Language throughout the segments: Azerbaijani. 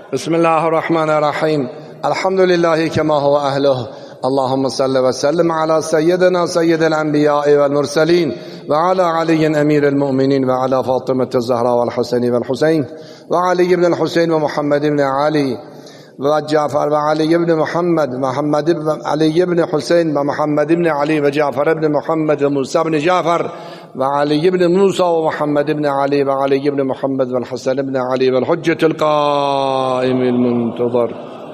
بسم الله الرحمن الرحيم. الحمد لله كما هو أهله. اللهم صل وسلم على سيدنا سيد الأنبياء والمرسلين وعلى علي أمير المؤمنين وعلى فاطمة الزهراء والحسن والحسين وعلي بن الحسين ومحمد بن علي وجعفر وعلي بن محمد بن علي بن حسين ومحمد بن علي وجعفر بن محمد وموسى بن جعفر وعلي بن موسى ومحمد بن علي وعلي بن محمد والحسن بن علي والحجة القائم المنتظر.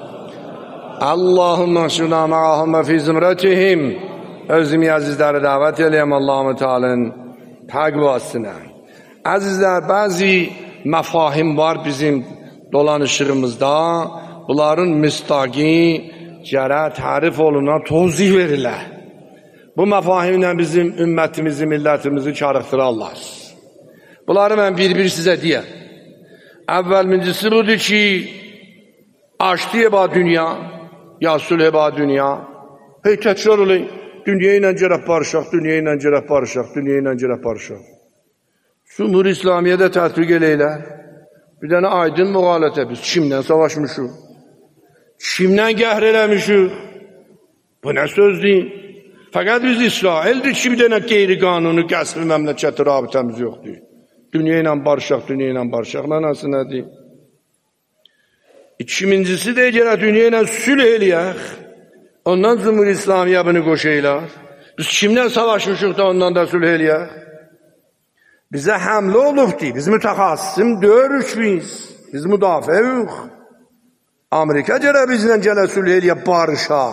اللهم احشرنا معهم في زمرتهم. özümü azizlere davet edeyim Allah-u Teala'nın takvasına. Azizler, bazı mefahim var bizim dolanışırımızda. Bunların müstaqi cərə tarif olunan, tozih verirlər. Bu mefahimlə bizim ümmətimizi, millətimizi karıxdırarlar. Bunları mən bir sizə deyəm. Əvvəlmincisi budur ki, açdı eba dünya, ya sülh eba dünya. Hey, təkrar olayım. Dünya ilə gərək barışaq, dünya ilə gərək barışaq, dünya ilə gərək barışaq. Cumhur İslamiyyədə tətbiq eləyirlər. Bir dənə aydın müğalətə biz kimdən savaşmışıq? Kimdən qəhr eləmişik? Bu nə söz deyil? Fəqət biz İsraildir ki, bir dənə qeyri-qanuni qəsbi məmləkəti rabitəmiz yoxdur. Dünya ilə barışaq, dünya ilə barışaq. Mənası nədir? İkincisi də gərək dünya ilə sülh eləyək. Ondan Cumhur İslamiyyə bunu qoşaylar. Biz kimdən savaşmışıq da ondan da sülh eləyək? Bizə həmlə olubdur. Biz mütəxassisim döyürük biz. Biz müdafiə yox. Amerika gərək bizlə gələ sülh eləyək, barışaq.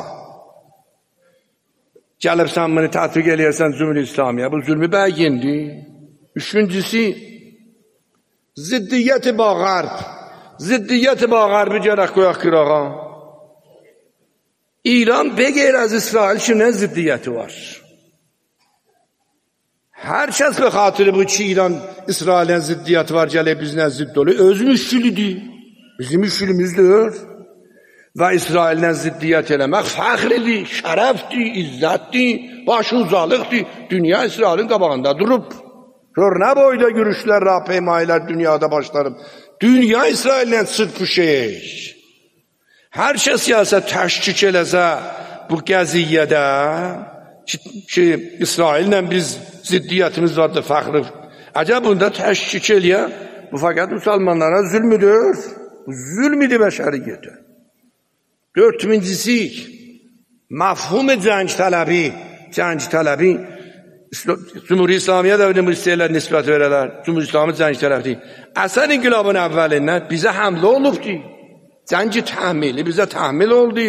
Gəlib sən bunu tətbiq eləyərsən Cumhur İslamiyyə. Bu zülmü bəyindir. Üçüncüsü, ziddiyyət-i bağarb. Ziddiyyət-i bağarbi gərək qoyaq qırağa. İran bəqeyr az İsrail kimlə ziddiyyəti var? Hər kəs be xatırı bu ki, İran İsrail'ə ziddiyyəti var, gələk bizlə zidd olur. Öz müşkülüdür. Bizim müşkülümüzdür. Və İsrail'lə ziddiyyət eləmək fəxridir, şərəfdir, izzətdir, başı uzalıqdır. Dünya İsrail'in qabağında durub. Gör nə boyda yürüşlər, rapeymaylar dünyada başlarıb. Dünya İsrail'lə sırpışır. Hər kəs gəlsə təşkik eləsə bu qəziyyədə ki, İsrail'lə biz ziddiyyətimiz vardır, fəxri. Əcəb bunda təşkik eləyə, bu fəqət müsəlmanlara zülmüdür. Zülmüdür bəşəriyyətə. Dördüncüsü, məfhum-i cəng tələbi. Cumhur-i İslamiyyə də bu istəyirlər, nisbət verələr. Cumhur-i İslamiyyə cəng tələbidir. Əsər inqilabın əvvəlindən bizə həmlə olubdur. Cəngi təhmili bizə təhmil oldu.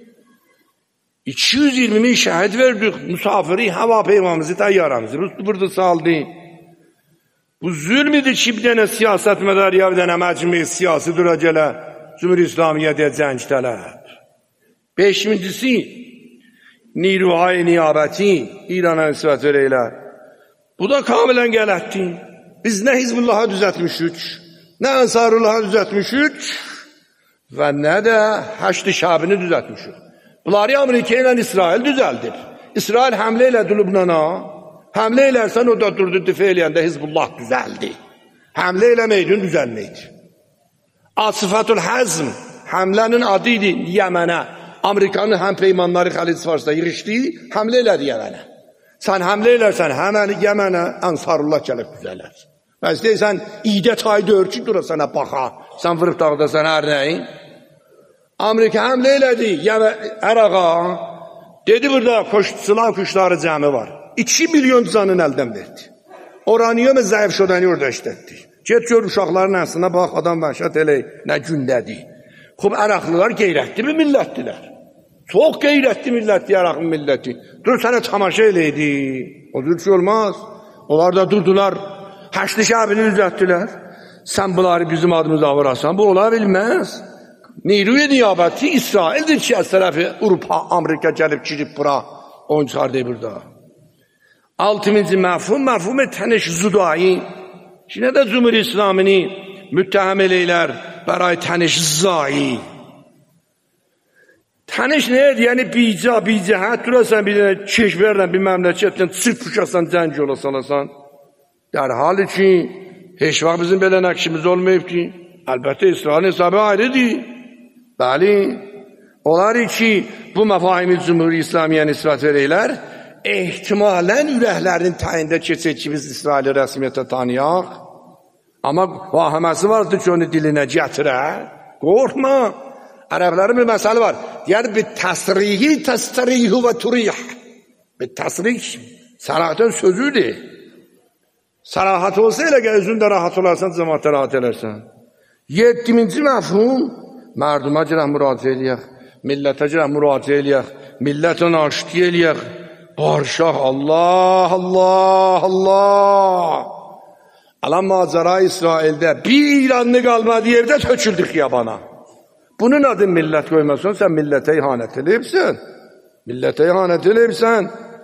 220 min şəhid verdik. Müsafiri, hava peymamızı, təyyaramızı burada saldı. Bu zülmüdür ki, bir dənə siyasət mədariyə, bir dənə məcmi siyasi dura gələ. Cumhur-i İslamiyyə deyə cəng tələb. Beşincisi, niruhay niyabəti İrana nisbət verəylər. Bu da kamilən qələtdir. Biz nə Hizbullah'a düzətmişük, nə Ensarullah'a düzətmişük və nə də Həşd-i Şəbini düzətmişik. Bunları Amerika ilə İsrail düzəldir. İsrail həmlə elədi Lübnana. Həmlə elərsən o da durdu difa eləyəndə Hizbullah düzəldi. Həmlə eləməydin düzəlməydi. Asifatul Həzm həmlənin adı idi Yəmənə. Amerikanın həm peymanları Xəlic Farsda yığışdı, həmlə elədi Yəmənə. Sən həmlə elərsən həmən Yəmənə Ansarullah gəlib düzələr. Və istəyirsən idə tay dör ki, dura sənə baxa. Sən vırıb dağıdasan hər nəyin. Amerika həmlə elədi Əraqa. Dedi burada silah kuşları cəmi var. 2 milyon canın əldən verdi. Oraniyum zəif şodəni orada işlətdi. Get gör uşaqların əslində bax, adam vəhşət elə nə gündədir. Xub, Əraqlılar qeyrətli bir millətdilər. Çox qeyrətli millətdir Əraqın milləti. Dur sənə tamaşa eləydi. O cür şey olmaz. Onlar da durdular. Həşd-i Şəbini düzəltdilər. Sən bunları bizim adımıza vurasan, bu ola bilməz. Niruy niyabəti İsraildir ki, az tərəfi Avropa, Amerika gəlib girib bura. Onu çıxardı burada. Altıncı məfhum təniş zudayı. Ki, nə də Cumhur İslamini müttəhəm eləylər bəray təniş zayi. Təniş neyədir? Yəni bicəhət durasan, bir dənə keş verirən bir məmləkətdən çırpışasan, cəng yola salasan. Dərhal ki, heç vaxt bizim belə nəqşimiz olmayıb ki, Əlbəttə İsrailin hesabı ayrıdır. Bəli. Onlar ki, bu məfahimi Cumhuriyyə İslamiyyə nisbət verəklər, ehtimalən ürəklərinin təyində keçək ki, biz İsraili rəsmiyyətə tanıyaq. Amma vahiməsi vardır ki, onu dilinə gətirə. Qorxma. Ərəblərin bir məsələ var. Yəni, bir təsrihi, təsrihi və turih. Bir təsrih, sərahətən sözüdür. Sərahət olsa elə ki, özün də rahat olarsan, cəmaatə rahat elərsən. 7-ci məfhum, mərduma girək müraciə eləyək, millətə girək müraciə eləyək, millətə naşiti eləyək, barışaq, Allah, Allah, Allah. Alan macəra İsraildə bir anlı qalmadı yerdə töküldük yabana. Bunun adın millət qoymasın, sən millətə ihanət edibsən. Millətə ihanət edibsən.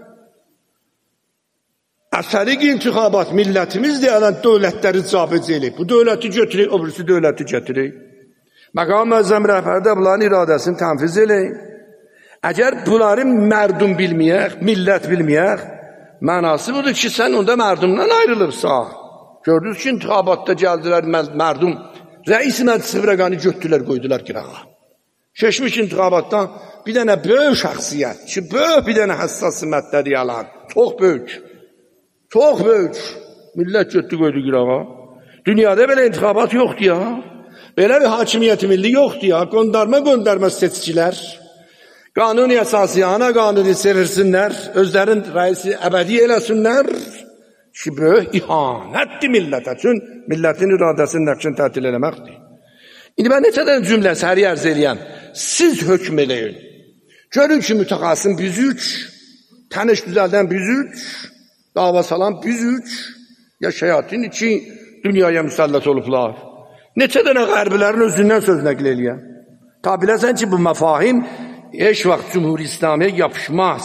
Əsərik intixabat millətimiz deyələn dövlətləri cabıcı eləyib. Bu dövləti götürək, öbürsü dövləti gətirək. Məqam məzzəm rəhbərdə bunların iradəsini tənfiz eləyik. Əgər bunları mərdum bilməyək, millət bilməyək, mənası budur ki, sən onda mərdumdan ayrılıbsan. Gördünüz ki, intixabatda gəldilər mərdum, rəis məclisi rəqanı götdülər, qoydular qırağa. Keçmiş intixabatdan bir dənə böyük şəxsiyyət ki, böyük bir dənə həssasiyyətləri yalan, çox böyük. Çox böyük. Millət götdü, qoydu qırağa. Dünyada belə intixabat yoxdur ya. Belə bir hakimiyyət milli yoxdur ya. Qondarma seçicilər. Qanuni əsasiyana qanuni sevirsinlər. Özlərin rəisi əbədi eləsinlər. Ki, böyük ihanətdir millətə. Çün millətin iradəsinin nəqşini tətil eləməkdir. İndi mən neçədən cümlə səhri ərz eləyəm. Siz hökm eləyin. Görün ki, mütəqasım biz üç, təniş düzəldən biz üç, dava salan biz üç, ya şeyatin iki dünyaya müsəllət olublar. Neçə dənə qərbilərin özündən söz nəql eləyəm. Ta biləsən ki, bu məfahim heç vaxt Cumhuriyyə İslamiyyə yapışmaz.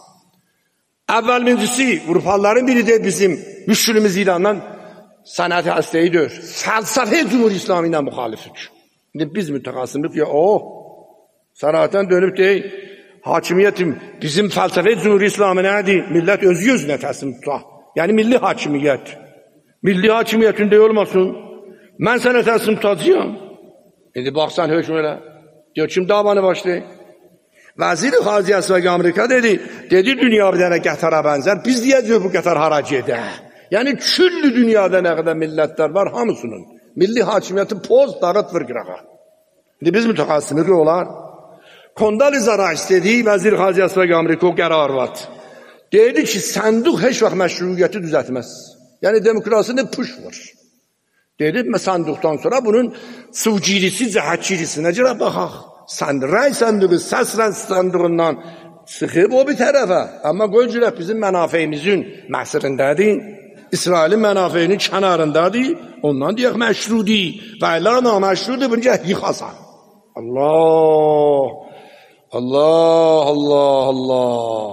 Əvvəl birincisi, Avrupalıların biri de bizim müşkülümüz İrandan sənəti həstəyidir. Fəlsəfə Cumhuriyyə İslamiyyə müxalifdir. İndi biz mütəqasımlıq ya o, sərahətən dönüb deyək, hakimiyyətim, bizim fəlsəfə Cumhuriyyə İslamiyyə nədir? Millət özü gözünə təslim tutar. Yəni milli hakimiyyət. Milli hakimiyyətində olmasın. Mən sənə təslim tutacağım. İndi baxsan hökm elə. Diyor, kim davanı başlayır? Vəzir-i Xarici Əsvəq Amerika dedi dünya bir dənə qətara bənzər. Biz deyəcək bu qətar hara gedə. Yəni küllü dünyada nə qədər millətlər var hamısının. Milli hakimiyyəti poz dağıt vır qırağa. İndi biz mütəxassimiz olar. Kondaliza Rice dedi, Vəzir-i Xarici Əsvəq Amerika o qərar var. Dedi ki, sənduq heç vaxt məşruiyyəti düzəltməz. Yəni demokrasinin puş var. Dedi, sanduqdan sonra bunun sıvcirisi, cəhətçirisinə görə baxaq. Rəy sənduqu, səs sənduqundan sıxıb o bir tərəfə. Amma qoy cürək bizim mənafeyimizin məhsirindədir. İsrailin mənafeyinin kənarındadır. Ondan deyək məşrudir. Və ilə naməşrudur, bunu gəh yıxasan. Allah, Allah, Allah, Allah.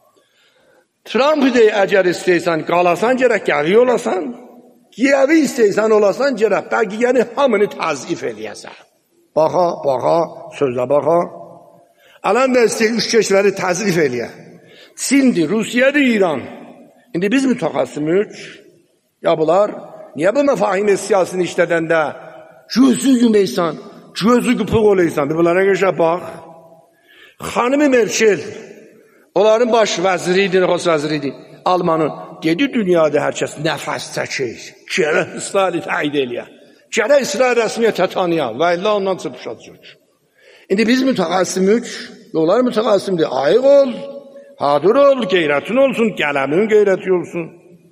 Trump deyək, əgər istəysən, qalasan gərək gəvi olasan. Gəvi istəysən olasan gərək, bəqiyəni hamını təzif eləyəsən. Baxa, sözə baxa. Alan da istəyək, üç keşvəri təzif eləyə. Çindir, Rusiyadır, İran. İndi biz mütəxassımıq. Ya bunlar, niyə bu məfahimi siyasını işlədəndə gözü yumeysan, gözü qıpıq olaysan, bir bunlara geçə bax. Xanımı Merkel, onların baş vəziriydi, nüfus vəziriydi, Almanın. Dedi, dünyada hər kəs nəfəs çəkir. Gərək İsraili təid eləyə. Gərək İsrail rəsmiyyətə tanıya və illə ondan çıpışacaq. İndi biz mütəxassımıq, yollar mütəxassımdır. Ayıq ol, hadır ol, qeyrətin olsun, qələmin qeyrəti olsun.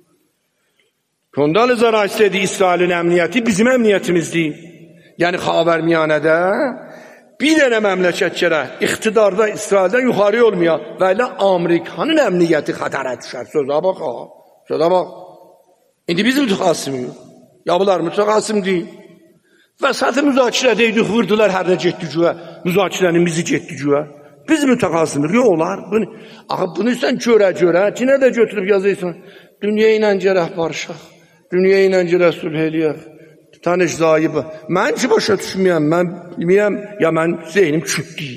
Kondaliza Rice dedi, İsrailin əmniyyəti bizim əmniyyətimizdir. Yəni Xavərmiyanədə bir dənə məmləkət gərək iqtidarda İsraildən yuxarı olmaya və ilə Amerikanın əmniyyəti xətərə düşər. Sözə bax, sözə bax. İndi biz mütəxassımıq. Ya bunlar mütəxassımdır. Vəsatı müzakirədəydik, vurdular hər nə getdikcə, müzakirənin bizi getdikcə. Biz mütəxassımıq, yox olar. Bunu sən görə, ki, nə də götürüb yazıysan. Dünya ilə gərək barışaq, dünya ilə gərək sülh eləyək. Tanış zayıbı. Mən ki başa düşməyəm, mən bilməyəm, ya mən zeynim kütlüyüm.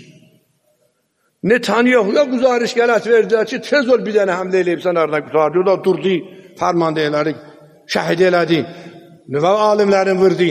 Netanyahu'ya güzariş gələt verdilər ki, tez ol bir dənə həmlə eləyibsən arına qutardı. O da durdu, fərmanda elədik, şəhid elədik, nüvə alimlərin vurdu.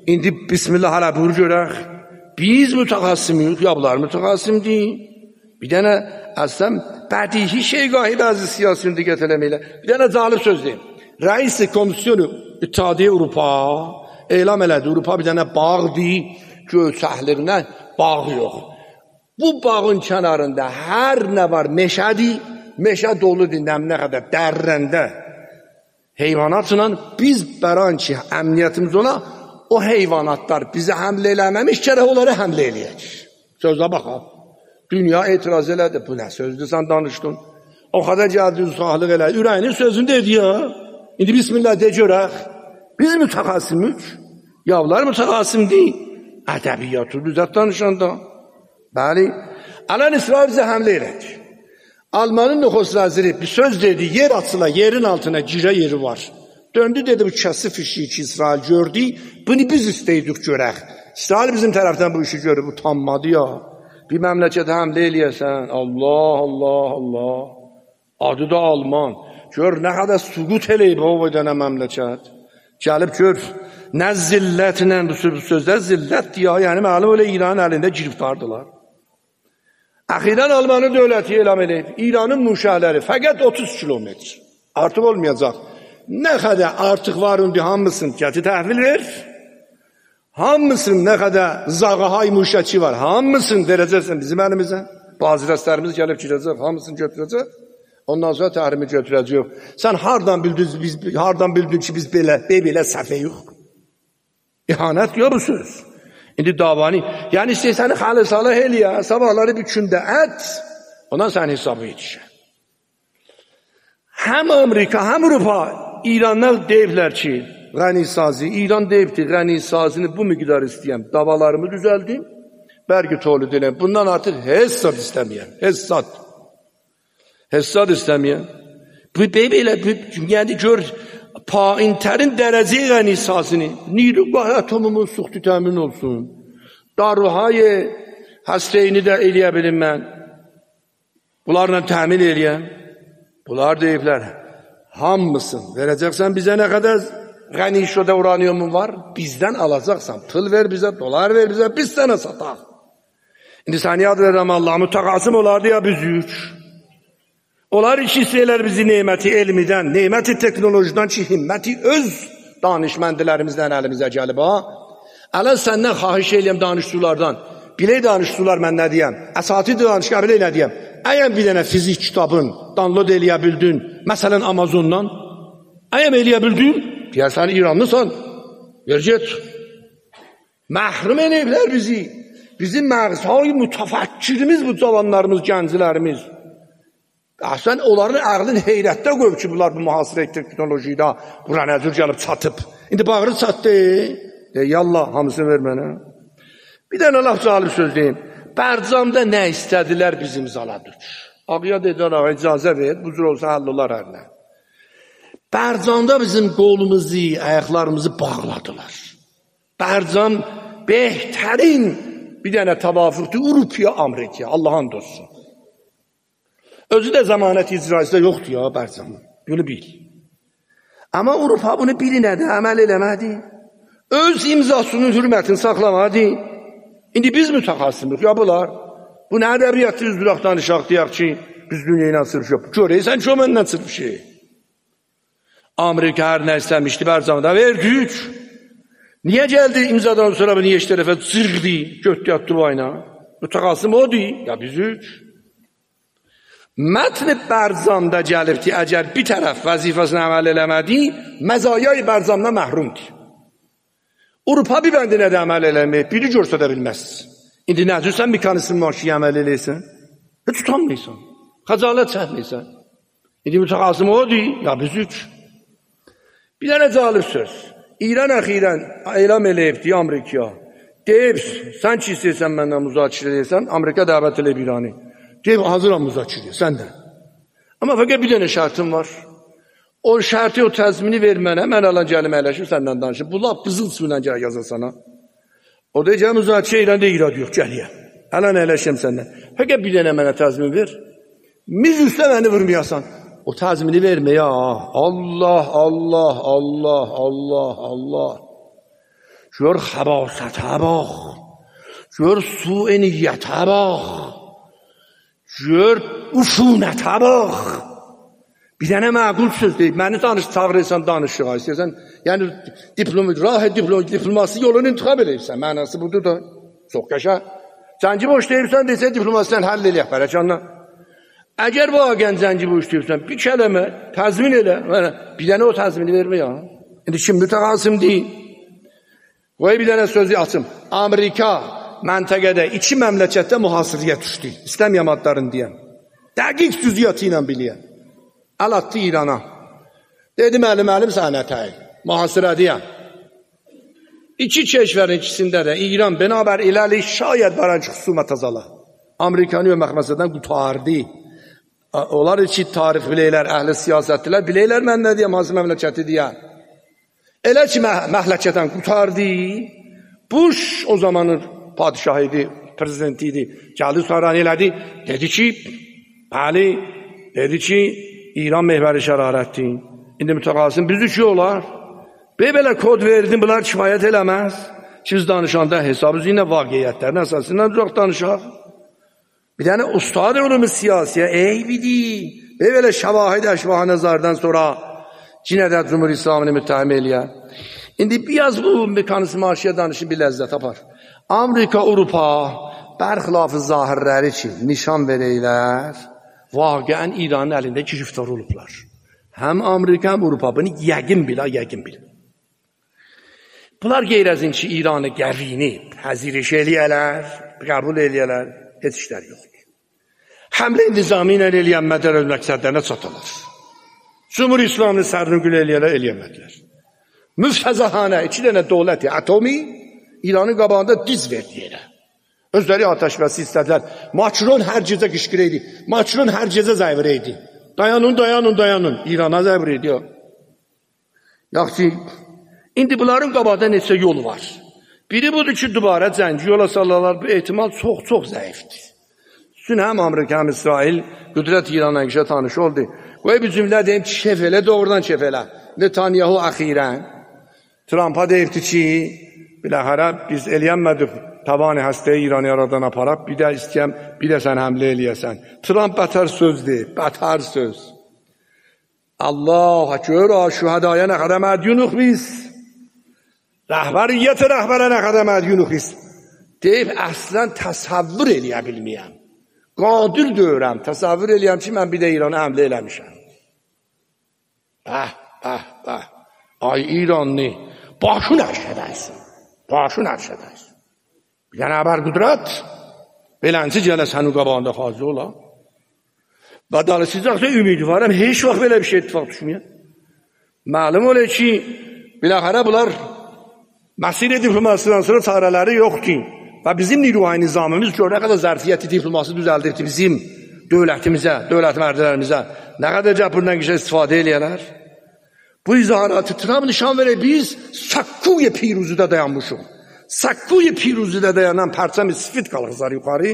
İndi bismillah hala buyur görək. Biz mütəxassimiyik, ya bunlar mütəxassim deyil. Bir dənə əslən bədihi şeygahı bəzi siyasini diqqət eləməklə. Bir dənə cəlib söz deyim. Rəis Komisyonu İttihadiyyə Avropa elan elədi. Avropa bir dənə bağdır, göyçəkliğinə bağ yox. Bu bağın kənarında hər nə var meşədir, meşə doludur nə qədər dərrəndə. Heyvanatla biz bəran ki, əmniyyətimiz ola, o heyvanatlar bizə həmlə eləməmiş, gərək onları həmlə eləyək. Sözə baxaq. Dünya etiraz elədi. Bu nə sözdür, sən danışdın. O qədər gəldi, sağlıq elədi. Ürəyinin sözünü dedi ya. İndi bismillah de görək. Biz mütəxassimik. Yavlar mütəxassim deyil. Ədəbiyyatı düzət danışanda. Bəli. Alan İsrail bizə həmlə elədi. Almanın nüfus vəziri bir söz dedi, yer açıla, yerin altına girə yeri var. Döndü dedi, bu kəsif işi ki İsrail gördü, bunu biz istəydik görək. İsrail bizim tərəfdən bu işi görür, bu tanmadı ya. Bir məmləkətə həmlə eləyəsən, Allah, Allah, Allah. Adı da Alman. Gör, nə qədər suqut eləyib o dənə məmləkət. Gəlib gör, nə zillətlə, bu sözlər zillət ya, yəni məlum öyle İranın əlində giriftardılar. Əxirən Almanın dövləti elam edib. İranın muşahləri fəqət 30 kilometr. Artıq olmayacaq. Nə qədər artıq var indi hamısın gəti təhvil ver. Hamısın nə qədər zağahay muşaçı var. Hamısın verəcəksən bizim əlimizə. Bazı rəslərimiz gəlib girəcək. Hamısını götürəcək. Ondan sonra təhrimi götürəcək. Sən hardan bildin ki biz belə səfə yox. İhanət yox bu söz. İndi davanı, yəni istəsəni xalis-salah eləyə, sabahları bir kündə ət, ondan sən hesabı yetişə. Həm Amerika, həm Avropa, İranlar deyiblər ki, qənisazi, İran deyibdir, qənisazini bu miqdar istəyəm, davalarımı düzəldim, bərgi tolid eləyəm. Bundan artıq hesab istəməyəm, hesab istəməyəm. Bu belə, yəni gör, paintərin dərəcəyi qənisasını, niru qahə atomumun suxtu təmin olsun. Daruhayı həstəyini də eləyə bilim mən. Bunlarla təmin eləyəm. Bunlar deyiblər, hamısın verəcəksən bizə nə qədər qənişoda uraniumun var, bizdən alacaqsan. Pul ver bizə, dolar ver bizə, biz sənə sataq. İndi sən yad verəm Allah, mütəqasım olardı ya biz üç. Onlar işitsələr bizi neyməti elmidən, neyməti teknolojiden ki, himməti öz danışməndilərimizdən əlimizə gəlib, ha? Ələn səndən xahiş eləyəm danışsulardan. Bilək danışsular mən nə deyəm? Əsati danışqa bilək nə deyəm? Əyəm bir dənə fizik kitabın download eləyə bildin, məsələn Amazondan. Əyəm eləyə bildin, deyərsən İranlısan, vercət. Məhrum eləyiblər bizi. Bizim məğzhay mütəfəkkirimiz bu cavanlarımız, gəncilərimiz. Sən onların ağlın heyrətdə qoyub ki, bunlar bu mühasirə teknolojiyada bura nəzir gəlib çatıb. İndi bağırı çatdı. Yallah, hamısını ver mənə. Bir dənə laf calib söz deyim. Bərcamda nə istədilər bizim zaladır. Ağıya dedilər, ağa icazə ver, bu cür olsa həll olar hərlə. Bərcamda bizim qolumuzu, ayaqlarımızı bağladılar. Bərcam behtərin bir dənə təvafüqdir, Avropaya, Amerikaya, Allah'ın dostum. Özü də zamanət icrasında yoxdur ya Bərcam. Bunu bil. Amma Avropa bunu bilinədi, əməl eləmədi. Öz imzasının hürmətini saxlamadı. İndi biz mütəxassimik ya bunlar. Bu nə ədəbiyyatı üzbüraq danışaq deyək ki, biz dünya ilə sırf yox. Görəysən ki, o məndən sırf şey. Amerika hər nə istəmişdi Bərcamda verdik. Niyə gəldi imzadan sonra niyə iş tərəfə zırqdı, götdü yatdı vayna? Mütəxassim o deyil, ya biz üç. Mətn Bərcamda gəlib ki, əgər bir tərəf vəzifəsini əməl eləmədi, məzayay Bərcamda məhrumdur. Avropa bir bəndinə də əməl eləmək, biri görsə də bilməz. İndi nəcürsən mekanizm var ki, əməl eləysən? Heç utanmaysan, xəcalət çəkməysən. İndi mütəxassim o deyil, ya biz üç. Bir dənə calib söz. İran əxirən elam eləyibdi Amerikaya. Deyib, sən ki istəyirsən məndən müzakirə eləyirsən, Amerika dəvət eləyib İranı. Deyib, hazıram müzakirə, sən də. Amma fəqət bir dənə şərtim var. O şərti, o təzmini ver mənə, mən alan gəlim əyləşim, səndən danışım. Bu laf qızıl suyla gəl yaza sana. O da gəl müzakirə İranda irad yox, gəliyə. Alan əyləşim səndən. Fəqət bir dənə mənə təzmin ver. Miz üstə məni vurmayasan. O təzmini verməyə, Allah, Allah, Allah, Allah, Allah. gör xəbasətə bax, gör su-i niyyətə bax, gör ufunətə bax. Bir dənə məqul söz deyib, məni çağırırsan danışığa, istəyirsən, yəni diplomasi yolunu intiqab edirsən, mənası budur da, çox qəşəng. Zənci boş deyirsən, desə diplomasidən həll eləyək bərəkanla. Əgər vaqən zənci boş deyirsən, bir kələmə təzmin elə, bir dənə o təzmini vermə ya. İndi kim mütəqasim deyil. Qoy bir dənə sözü açım. Amerika məntəqədə 2 məmləkətdə mühasirəyə düşdü. İstəmiyəm adlarını deyəm. Dəqiq cüziyyatı ilə biliyəm. Əl atdı İrana. Dedi məlim sənətəyin. Mühasirədiyəm. 2 keşverin ikisində də İran bənabər eləli şayət barəncə xüsumət azala. Amerikanı və məxməsədən qutardı. Onlar ki, tarix biləylər, əhli siyasətdilər, biləylər mən nə deyəm, hansı məmləkəti deyəm. Elə ki, məhləkətən qutardı. Bush o zamanın padişahı idi, prezidenti idi. Gəldi sonra elədi. Dedi ki, bəli, dedi ki, İran mehvəri şərarətdir. İndi mütəqasim biz üçü olar. Belə kod verdim, bunlar kifayət eləməz. Ki biz danışanda hesabı üzrə vaqiyyətlərin əsasından uzaq danışaq. Bir dənə ustad ölümü siyasiyə, eybidir. Belə şəvahid əşvahı nəzardan sonra yenə də Cumhur İslamını müttəhim eləyər. İndi biraz bu mekanizm aşıya danışın bir ləzzət tapar. Amerika, Avropa bərxilafı zahirləri ki, nişan verəylər, vaqiən İranın əlində giriftar olublar. Həm Amerika, həm Avropa bunu yəqin bilə. Bunlar qeyrəzin ki, İranı qəvini həziriş eləyələr, qəbul eləyələr, heç işlər yoxdur. Həmlə nizami ilə eləyənmədər öz məqsədlərinə çatalar. Cumhur İslamını sərnüqül eləyəmədilər. Müfəzəhanə 2 dənə dövləti atomi İranın qabağında diz verdi yerə. Özləri ateşbəsi istədilər. Macron hər gecə qışqırıydı. Macron hər gecə zəvrəydi. Dayanın. İrana zəvrəydi. Yaxşı, indi bunların qabağında neçə yol var. Biri budur ki, dubara cəngi yola sallarlar. Bu ehtimal çox zəifdir. Üçün həm Amerika, həm İsrail qüdrət İranla işə tanış oldu. Qoy bir cümlə deyim ki, şefələ, doğrudan şefələ. Netanyahu əxirən Trump'a deyibdi ki, biləhərə biz eləyənmədik tabanı həstəyə İranı yaradan aparaq, bir də istəyəm, bir də sən həmlə eləyəsən. Trump bətər söz deyib, bətər söz. Allah gör, şühədaya nə qədər mədyunuq biz. Rəhbəriyyət rəhbərə nə qədər mədyunuq biz. Deyib, əslən təsəvvür eləyə bilməyəm. Qadir deyirəm, təsəvvür eləyəm ki, mən bir də İranı həmlə eləmişəm. Ay İranlı, başın ərşədəysin. Bir dənə əbər qüdrət, belənci gələ sənin qabağında xazı ola. Və danışacaqsa ümidvarım, heç vaxt belə bir şey ittifaq düşməyən. Məlum ola ki, biləxərə bunlar məsələ diplomasından sonra çarələri yoxdur. Və bizim niruhay nizamımız gör, nə qədər zərfiyyəti diplomasi düzəldirdi bizim dövlətimizə, dövlət mərdələrimizə. Nə qədər cəbirdən qişə istifadə eləyələr. Bu izahatı Trump nişan verək, biz Sakkuy Piruzidə dayanmışıq. Sakkuy Piruzidə dayanan pərçəm-i sifit qalxızlar yuxarı.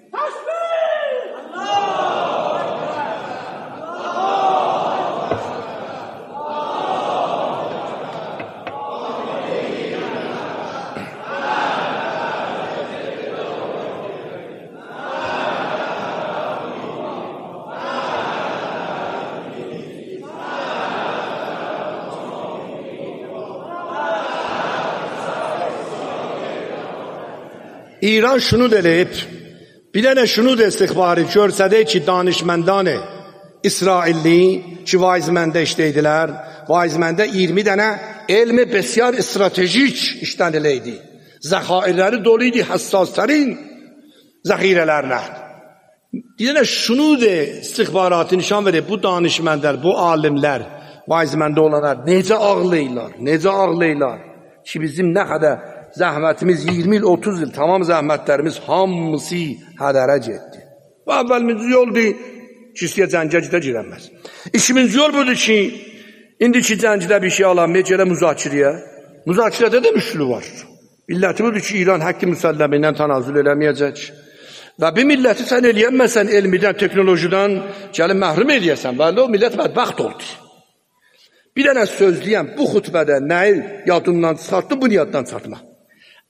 İran şunu deyib, bir dənə şunu da istixbarı görsədə ki, danışmandan İsrailli ki, vaizməndə işləydilər, vaizməndə 20 dənə elmi bəsyar stratejik işdən eləydi. Zəxairləri dolu idi, həssaslərin zəxirələrlə. Bir dənə şunu da istixbaratı nişan verib, bu danışmanlar, bu alimlər, vaizməndə olanlar, necə ağlayırlar, ki, bizim nə qədər zəhmətimiz 20 il, 30 il, tamam zəhmətlərimiz hamısı hədərə getdi. Bu əvvəlimiz yoldur ki, istəyə cəngə girənməz. İşimiz yol budur ki, indiki cəngədə bir şey alanmaya gələ müzakirəyə. Müzakirədə də müşkülü var. İlləti budur ki, İran həqqi müsəlləmindən tanazül eləməyəcək. Və bir milləti sən eləyənməsən elmidən, teknolojiden gəlin məhrum eləyəsən. Və o millət bədbəxt oldu. Bir dənə söz deyəm, bu xütbədə nəyi yadından çıxartdım, bunu yaddan çıxartma.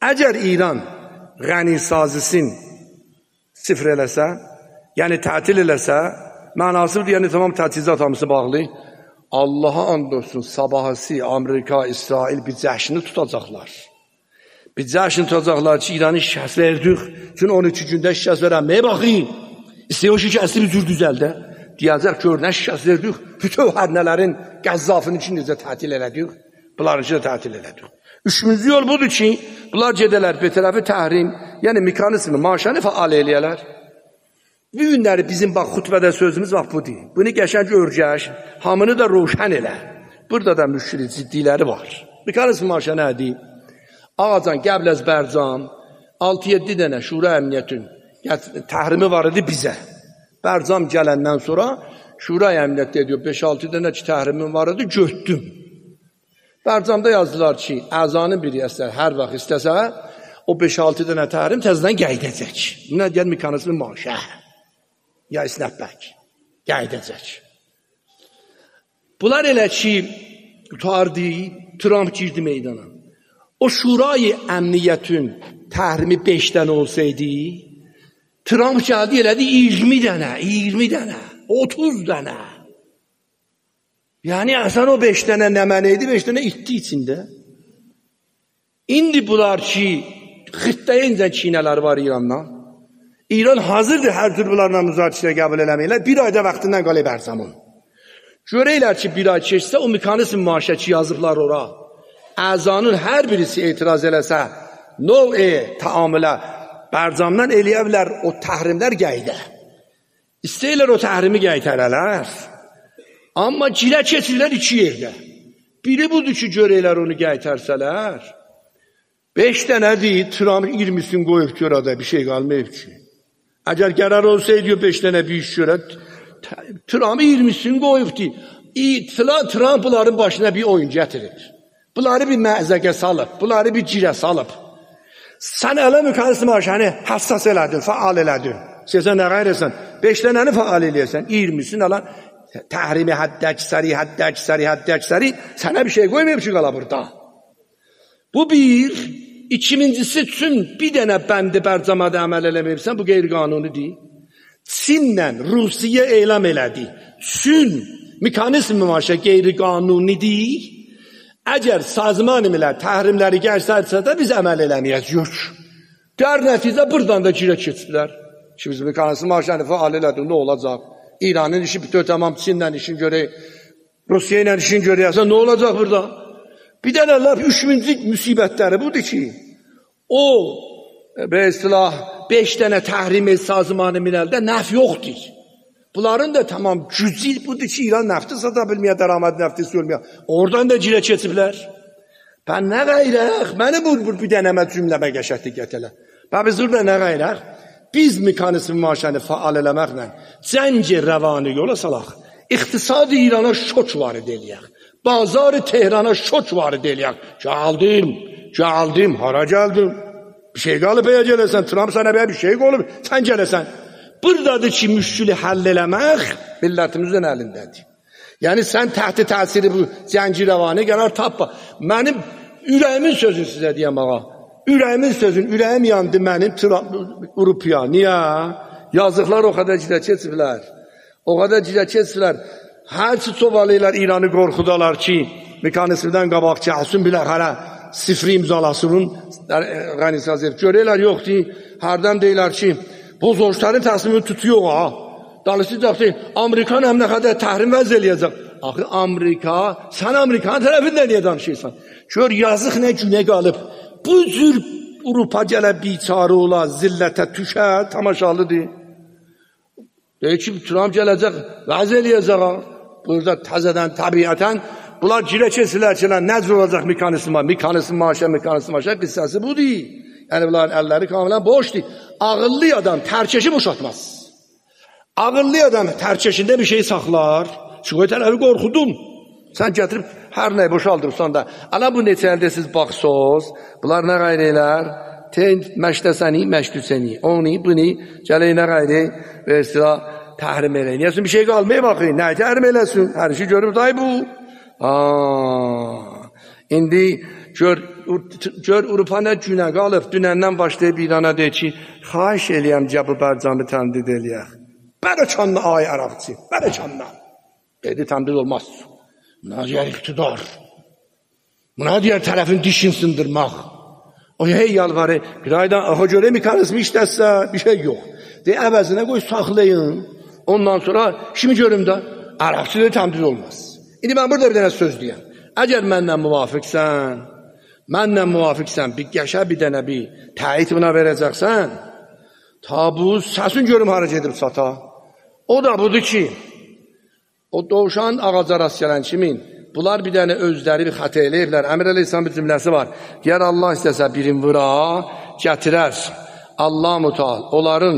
Əgər İran Qəni sazisini sıfır eləsə, yəni tətil eləsə, mənasıdır, yəni tamam təchizat hamısı bağlı. Allaha and olsun, sabahısı Amerika, İsrail bir cəşini tutacaqlar. Bir cəşini tutacaqlar ki, İran'ı şikəst verdik. Çünki 12 gündə şikəst verənməyə baxın. İstəyir o şikəsti bir cür düzəldə. Deyəcək ki, nə şikəst verdik, bütün hərnələrin qəzzafının için necə tətil elədik, bunların için də tətil elədik. Üçüncü yol budur ki, bunlar gedələr bir tərəfi təhrim, yəni mekanizmi, maşəni fəal eləyələr. Bu günləri bizim bax xutbədə sözümüz bax budur. Bunu qəşəng örgəş, hamını da roşən elə. Burada da müşkili ciddiləri var. Mekanizmi maşə nədir? Ağacan, Qəbləz, Bərcan, 6-7 dənə Şura Əmniyyətin təhrimi var idi bizə. Bərcan gələndən sonra Şura Əmniyyət ediyor, 5-6 dənə ki təhrimim var idi, götdüm. Bərcanda yazdılar ki, əzanın biri hər vaxt istəsə, o 5-6 dənə təhrim təzədən qeydəcək. Buna deyər mekanizmi maşə. Ya isnətbək, qeydəcək. Bunlar elə ki, tutardı, Trump girdi meydana. O Şurayı Əmniyyətin təhrimi 5 dənə olsaydı, Trump gəldi elədi 20 dənə, 20 dənə, 30 dənə. Yəni əsən o 5 dənə nə mənəydi, 5 dənə itdi içində. İndi bunlar ki, xıttaya incə çiynələr var İrandan. İran hazırdır hər tür bunlarla müzakirə qəbul eləməklə. Bir ayda vaxtından qalib Bərzamun. Görəylər ki, bir ay keçsə, o mekanizm maaşəçi yazıblar ora. Əzanın hər birisi etiraz eləsə, taamilə Bərzamdan eləyəblər o təhrimlər qeydə. İstəyirlər o təhrimi qeytərələr. Amma girə keçirlər 2 yerdə. Biri budur ki, görəylər onu qeytərsələr. 5 dənədir, Trump 20'sini qoyub görədə, bir şey qalmayıb ki. Əgər qərar olsaydı 5 dənə bir iş görə, Trump 20'sini qoyubdu. Trump bunların başına bir oyun gətirir. Bunları bir məzəqə salıb, bunları bir girə salıb. Sən elə mekanizm maşəni həssas elədin, fəal elədin. Sən nə qayrəsən? 5 dənəni fəal eləyəsən, 20'sini alan təhrimi həddəksəri, sənə bir şey qoymayıb ki, qala burada. Bu bir, ikincisi üçün bir dənə bəndi Bərcamada əməl eləməyibsən, bu qeyri-qanunidir. Çinlə Rusiya elam elədi. Çin mekanizmi maşə qeyri-qanunidir. Əgər sazman ilə təhrimləri gərsərsə də biz əməl eləməyəcəyik. Dər nəticə buradan da girə keçdilər. Ki biz mekanizmi maşəni fəal elədik, nə olacaq? İranın işi bitiyor, tamam, Çinlə işin görək, Rusiya ilə işin görəyəsə nə olacaq burada? Bir dənə Allah 3-cü müsibətləri budur ki, o, be istilah, 5 dənə təhrimi sazmanı minəldə nəf yoxdur. Bunların da tamam gücü budur ki, İran nəfti sata bilməyə, dəraməd nəfti sürməyə. Oradan da girə keçiblər. Bən nə qayraq? Məni bir dənəmə cümləmə qəşətdi gətələ. Bən biz burada nə qayraq? Biz mekanizmi maşəni fəal eləməklə cəngi rəvani yola salaq. İqtisadi İrana şok varid eləyək. Bazarı Tehrana şok varid eləyək. Gəldim, hara gəldim? Bir şey qalıb bəyə gələsən, Trump sənə bəyə bir şey qalıb, sən gələsən. Buradadır ki, müşkülü həll eləmək millətimizin əlindədir. Yəni sən təhti təsiri bu cəngi rəvani qərar tapma. Mənim ürəyimin sözünü sizə deyəm ağa. Ürəyim yandı mənim Avropaya. Niyə? Yazıqlar o qədər girə keçiblər. Hər ki çobalayırlar İranı qorxudalar ki, mekanizmdən qabaq gəlsin bilər, hələ sifri imzalasının qanisazer. Görəylər yoxdur, hərdən deyirlər ki, bozorçların təslimini tutuyor ha. Danışacaq ki, Amerikan həm nə qədər təhrim vəz eləyəcək. Axı Amerika, sən Amerikanın tərəfində niyə danışırsan? Gör, yazıq nə günə qalıb. Bu cür Avropa gələ biçarı ola, zillətə tüşə, tamaşalıdır. Deyir ki, Trump gələcək, vəz eləyəcək ha. Burada təzədən, təbiətən, bunlar girə keçirlər ki, necə olacaq mekanizm maşə, qıssası budur. Yəni, bunların əlləri kamilən boşdur. Ağıllı adam tərkeşi boşatmaz. Ağıllı adam tərkeşində bir şey saxlar. Çünki tərəfi qorxudun. Sən gətirib hər nəyi boşaldırsan da. Ala bu neçə əldə siz baxsız, bunlar nə qayr eylər? Məşdəsəni, məşdüsəni. Onu, bunu, gələk nə qayr ey və istila təhrim eləyin. Yəsin bir şey qalmaya baxın. Nə təhrim eləsin? Hər işi görüb day bu. İndi gör, gör Avropa nə günə qalıb, dünəndən başlayıb İrana deyir ki, xahiş eləyəm Cəbu Bərcanı təmdid eləyək. Bərəkanlı ay Ərəbçi, bərəkanlı. Dedi, təmdid olmaz. Buna deyər iqtidar. Buna deyər tərəfin dişini sındırmaq. O hey yalvarı, bir aydan aha göre mekanizmi işlətsə, bir şey yox. Deyir, əvəzinə qoy saxlayın. Ondan sonra, şimdi görüm də, Ərəbçi də təmdid olmaz. İndi mən burada bir dənə söz deyəm. Əgər mənlə müvafiqsən, bir qəşə bir dənə bir təyid buna verəcəksən, ta bu səsin görüm hara gedib çata. O da budur ki, o doğuşan ağaca rast gələn kimin, bunlar bir dənə özləri bir xətə eləyiblər. Əmir Əleyhisselam bir cümləsi var. Deyər Allah istəsə birin vura, gətirər. Allah mütəal onların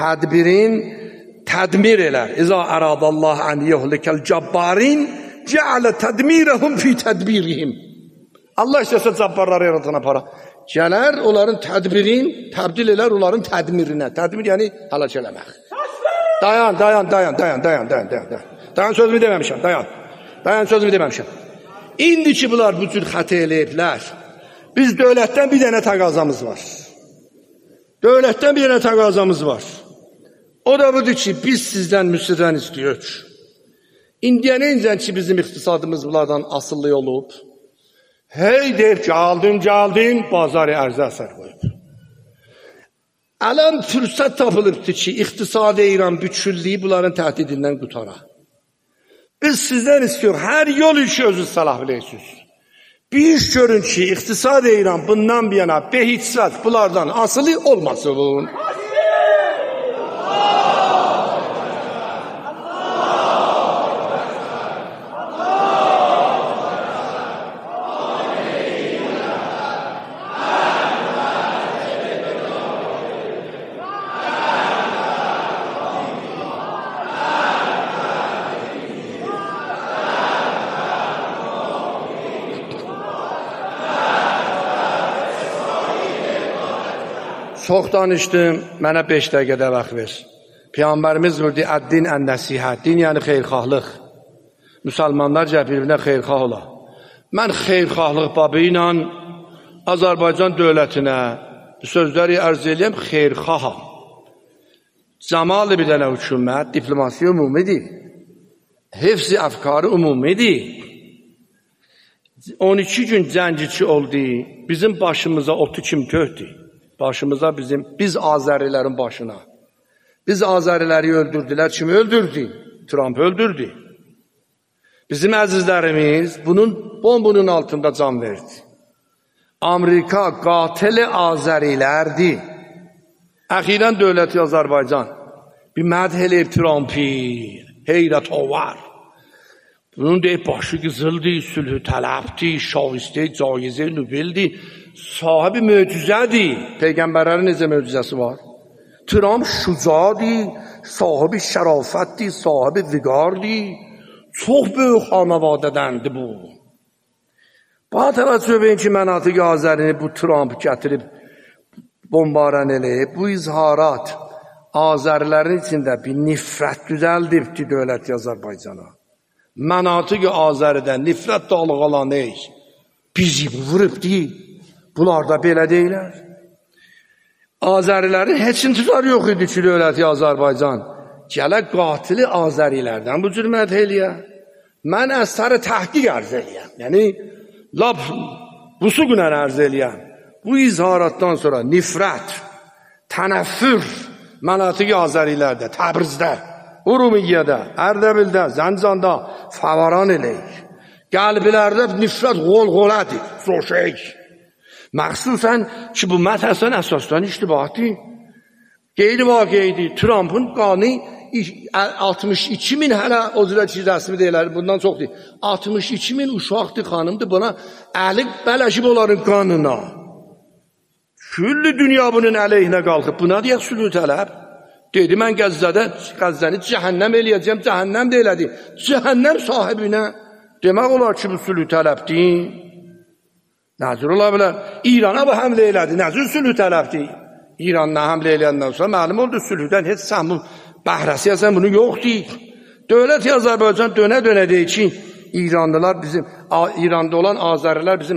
tədmir elər. İza əradallah ən yuhlikəl cəbbarin cəalə tədmirəhum fi tədbirihim. Allah istəsə cəbbarları yaradana para. Gələr onların təbdil elər onların tədmirinə. Tədmir yəni həlak eləmək. Dayan. Dayan sözümü deməmişəm, dayan sözümü deməmişəm. İndi ki bunlar bu cür xətə eləyiblər. Biz dövlətdən bir dənə təqazamız var. O da budur ki biz sizdən müstədən istiyoruz. İndiyənincə ki bizim iqtisadımız bunlardan asıllı olub. Hey deyib ki aldım, bazarı ərzə əsər qoyub. Ələn fürsət tapılıbdır ki iqtisadi İran bütçülliyi bunların təhdidindən qutara. Biz sizdən istiyoruz, hər yol işi özü salah bilirsiniz. Bir iş görün ki iqtisadi İran bundan bir yana behitsat bunlardan asılı olmasın. Çox danışdım, mənə 5 dəqiqədə vaxt ver. Peyğəmbərimiz buyurdu, əd-din ən-nəsihət. Din yəni xeyirxahlıq. Müsəlmanlar bir-birinə xeyirxah ola. Mən xeyirxahlıq babı ilə Azərbaycan dövlətinə sözləri ərz eləyəm, xeyirxaham. Cəmalı bir dənə hükümət, diplomasiya ümumidir. Hifz-i əfkarı ümumidir. 12 gün cəngçi oldu, bizim başımıza otu kim töhdü? Başımıza biz Azərilərin başına. Biz Azəriləri öldürdülər. Kimi öldürdü? Trump öldürdü. Bizim əzizlərimiz bombunun altında can verdi. Amerika qatili Azərilərdi. Əxirən dövləti Azərbaycan bir mədh eləyib Trump'ı. Heyrət o var. Bunun deyib başı qızıldı, sülhü tələbdi, şahiste, caize, nübeldi. Sahibi möcüzədir. Peyğəmbərlərin necə möcüzəsi var? Trump şücadır, sahibi şərafətdir, sahibi viqardır. Çox böyük xanavadədəndir bu. Bax təvəccüh edin ki, Mənatiq Azərini bu Trump gətirib bombaran eləyib. Bu izharat Azərilərin içində bir nifrət düzəldibdi dövləti Azərbaycana. Mənatiq Azəridən nifrət dalğalanır. Bizi vurub deyil. Bunlar da belə deyilər. Azərilərin heç intizar yox idi ki, dövləti Azərbaycan gələ qatili Azərilərdən bu cür məd eləyə. Mən əsərə təhqiq ərz eləyəm. Yəni, lab busu günən ərz eləyəm. Bu izharatdan sonra nifrət, tənəffür Mənatiq Azərilərdə, Təbrizdə, Urumiyyədə, Ərdəbildə, Zəncanda favaran eləyir. Qəlbilərdə nifrət qol-qolədir, soşək. Məxsusən ki, bu mətəsən əsasdan iştibatı. Qeyri-vaqiyyədir. Trump'ın qanı 62 min hələ o cürə ki, rəsmi deyilər, bundan çoxdur. 62 min uşaqdır, xanımdır, buna əli bələşib onların qanına. Küllü dünya bunun əleyhinə qalxıb. Buna deyək sülhü tələb. Dedi, mən Qəzzəni cəhənnəm eləyəcəm, cəhənnəm də elədi. Cəhənnəm sahibinə demək olar ki, bu sülhü tələbdir. Nəzir ola bilər. İrana bu həmlə elədi. Nəzir sülhü tələbdir. İranla həmlə eləyəndən sonra məlum oldu sülhüdən heç səmun bəhrəsi yazan bunu yoxdur. Dövlət Azərbaycan dönə deyir ki, İranlılar bizim, İranda olan Azərilər bizim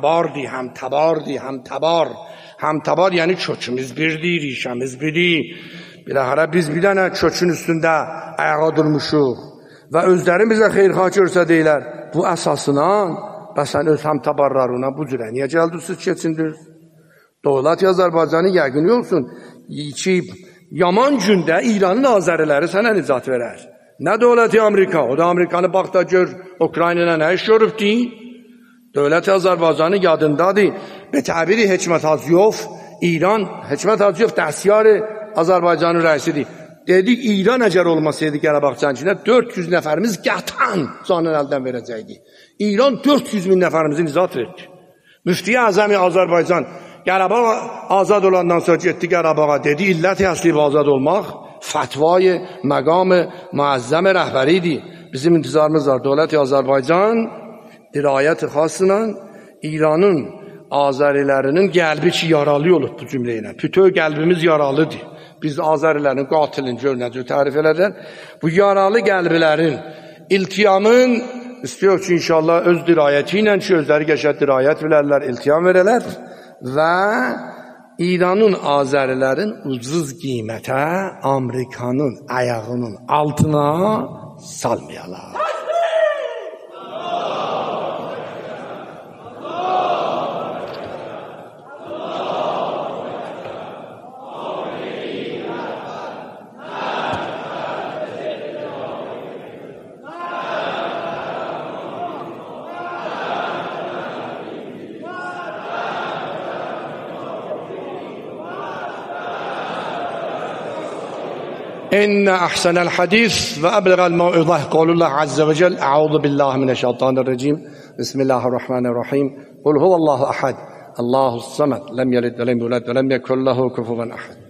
həmtabar, yəni kökümüz birdir, rişəmiz birdir. Bilahara biz bir dənə kökün üstündə ayağa durmuşuq və özləri bizə xeyrxah görsədilər. Bu əsasına və sən öz həmtabarlarına bu cürə niyə gəldiniz, keçindiniz? Dövlət Azərbaycanı yəqin olsun ki, yaman gündə İranın Azəriləri sənə nicat verər. Nə dövləti Amerika? O da Amerikanı baxda gör, Ukrayna'na nə iş görübdi? Dövləti Azərbaycanı yadındadır. Be təbiri Hikmət Hacıyov, İran, Hikmət Hacıyov dəstiyar Azərbaycanın rəisidir. Dedik, İran əgər olmasaydı Qarabağ cənginə 400 nəfərimiz qətan canını əldən verəcəkdi. İran 400 min nəfərimizi nicat verdi. Müfti Əzəmi Azərbaycan Qarabağ azad olandan sonra getdi Qarabağa, dedi, illət-i əslib azad olmaq fətvayı, məqam-ı müəzzəm rəhbəridir. Bizim intizarımız var. Dövlət-i Azərbaycan dirayət-i xasla İranın Azərilərinin qəlbi ki, yaralı olub bu cümlə ilə. Bütün qəlbimiz yaralıdır. Biz Azərilərin qatilini görünəcək tərif edərlər. Bu yaralı qəlbilərin iltiyamın istiyor ki, inşallah öz dirayəti ilə ki, özləri qəşət dirayət bilərlər, iltiyam verələr və İranın Azərilərin ucuz qiymətə Amerikanın ayağının altına salmayalar. إن أحسن الحديث وأبلغ الموعظة قول الله عز وجل أعوذ بالله من الشيطان الرجيم بسم الله الرحمن الرحيم قل هو الله أحد الله الصمد لم يلد ولم يولد ولم يكن له كفوا أحد